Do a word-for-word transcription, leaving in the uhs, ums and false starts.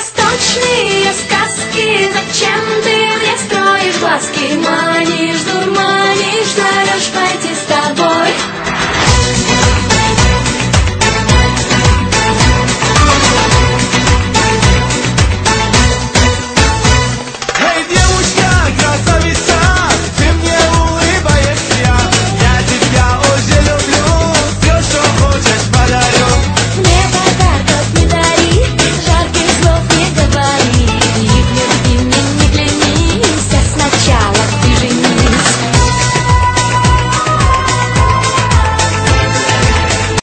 восточные сказки. Зачем ты мне строишь глазки? Манишь, дурманишь, зовешь, пойдем.